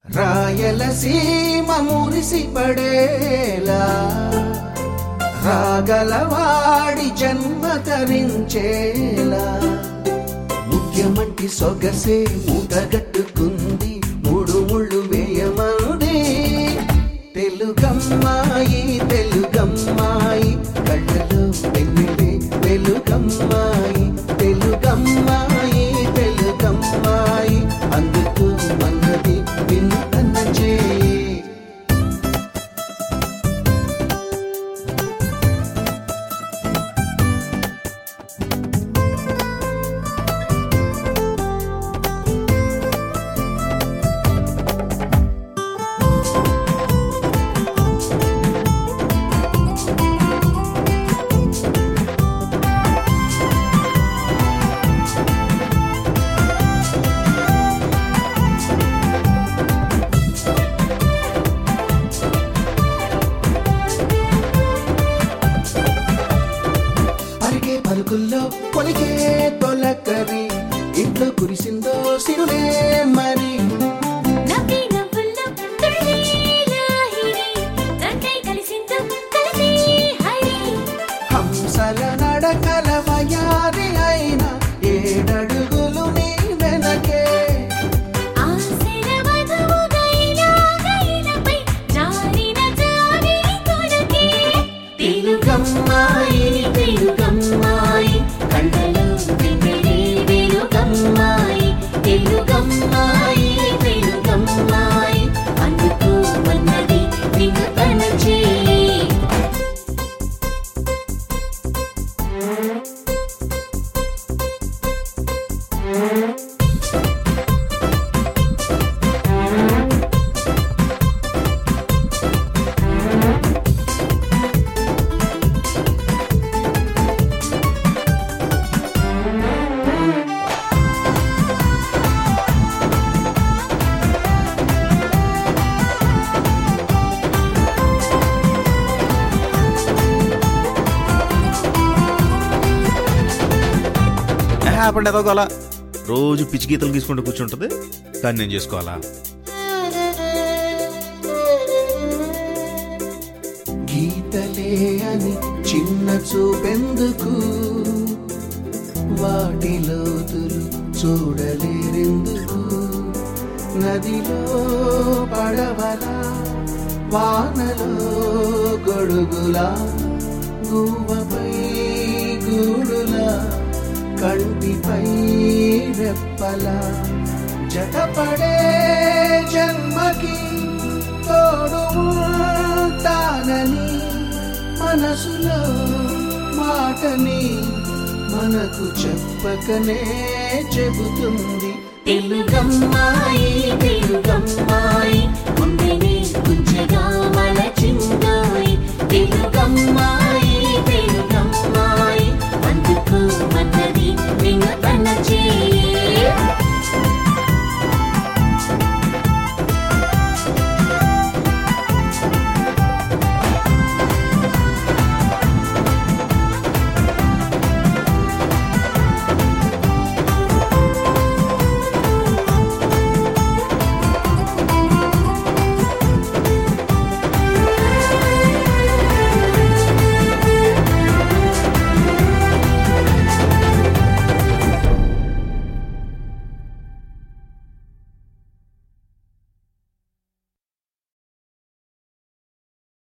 రాయలసీమ మురిసిపడేలా రాగలవాడి జన్మ తరించేలా ముఖ్యమంటి సొగసే మూటగట్టుకుంది మూడు ముళ్ళు వేయమనుడే తెలుగమ్మాయి తెలుగమ్మాయి కళ్ళలో వెన్నెలే వెలుగమ్మాయి తెలుగమ్మాయి తెలుగమ్మాయి అందుకు మన్నది నిన్ను కన్న చేయి పలుకుల్లో పొలికే తొలకరి ఇంట్లో కురిసిందో సిరులే మరి హంసల నడకల వయారి అయిన ఏడడుగులు నీ వెనకే తెలుగమ్మాయి తెలుగమ్మాయి కళ్ళలో వెన్నెలే వెలుగమ్మాయి తెలుగమ్మాయి తెలుగమ్మాయి అందుకు మన్నది నిన్ను తన చేయి హ్యాపండి ఏదో అలా రోజు పిచ్చి గీతలు గీసుకుంటూ కూర్చుంటుంది కానీ నేను చేసుకోవాలా గీతలే అని చిన్న చూపెందుకు వాటి లోతులు చూడలేరెందుకు నదిలో పడవలా వానలో గొడుగులా గువ్వపై గూడులా కంటిపై రెప్పలా జతపడే జన్మకి తోడు ఉంటానని మనసులో మాటని మనకు చెప్పకనే చెబుతుంది తెలుగమ్మాయి